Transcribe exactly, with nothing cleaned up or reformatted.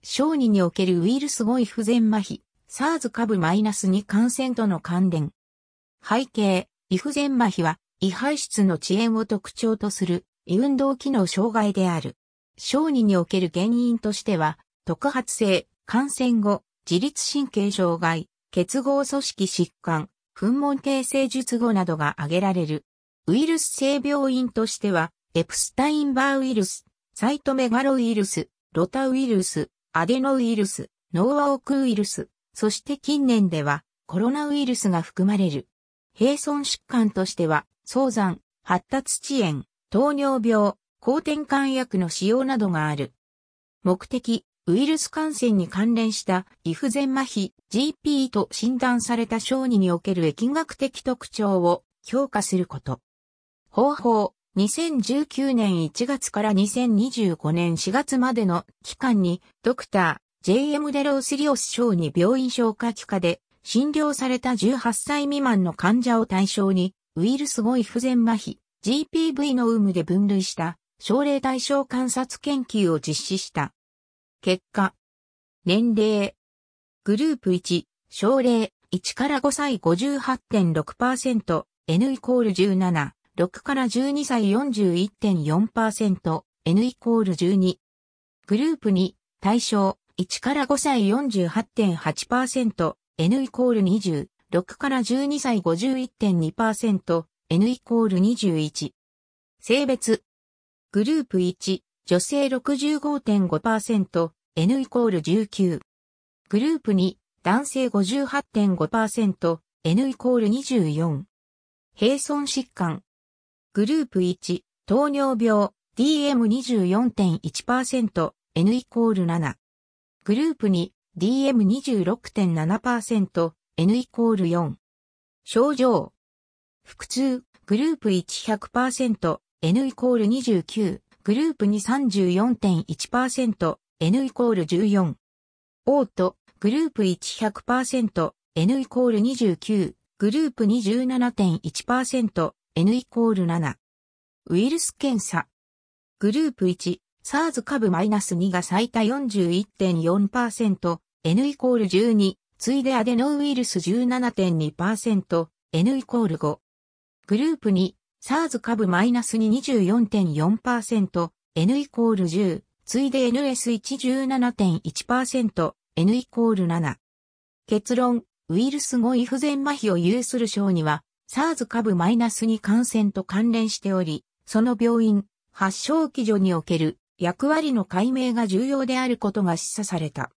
小児におけるウイルス語彙不全麻痺、SARS 株 -に 感染との関連。背景、胃不全麻痺は、胃排出の遅延を特徴とする、胃運動機能障害である。小児における原因としては、特発性、感染後、自律神経障害、結合組織疾患、賁門形成術後などが挙げられる。ウイルス性病因としては、エプスタインバーウイルス、サイトメガロウイルス、ロタウイルス、アデノウイルス、ノーアオクウイルス、そして近年ではコロナウイルスが含まれる。併存疾患としては、早産、発達遅延、糖尿病、抗てんかん薬の使用などがある。目的、ウイルス感染に関連した胃不全麻痺 ジーピー と診断された小児における疫学的特徴を評価すること。方法、にせんじゅうきゅうねんいちがつからにせんにじゅうごねんしがつまでの期間にドクター ジェイエム デロースリオス小児病院消化器科で診療されたじゅうはっさい未満の患者を対象にウイルス語彙不全麻痺 ジーピーブイ の有無で分類した症例対象観察研究を実施した。結果。年齢。グループいち、症例いちからごさい ごじゅうはちてんろくパーセント、N イコールじゅうなな、ろくからじゅうにさい よんじゅういってんよんパーセント、N イコールじゅうに。グループに、対象いちからごさい よんじゅうはちてんはちパーセント、N イコールにじゅう、ろくからじゅうにさい ごじゅういってんにパーセント、N イコールにじゅういち。性別。グループいち、女性 ろくじゅうごてんごパーセント、N イコールじゅうきゅう。グループに、男性 ごじゅうはちてんごパーセント、N イコールにじゅうよん。併存疾患。グループいち、糖尿病、ディーエムにじゅうよんてんいちパーセント、N イコールなな。グループに、ディーエムにじゅうろくてんななパーセント、N イコールよん。症状。腹痛、グループいち ひゃくパーセント、N イコールにじゅうきゅう。グループに さんじゅうよんてんいちパーセント、N イコールじゅうよん。嘔吐、グループいち ひゃくパーセント、N イコールにじゅうきゅう。グループに じゅうななてんいちパーセント、N イコールなな。ウイルス検査。グループいち、SARS 株 -に が最多 よんじゅういってんよんパーセント、N イコールじゅうに。次いでアデノウイルス じゅうななてんにパーセント、N イコールご。グループに、SARS 株 -に にじゅうよんてんよんパーセント、N イコールじゅう。次いで エヌエスいち じゅうななてんいちパーセント、N イコールなな。結論、ウイルス語彙不全麻痺を有する小児は、SARS 株 -に 感染と関連しており、その病因、発症基準における役割の解明が重要であることが示唆された。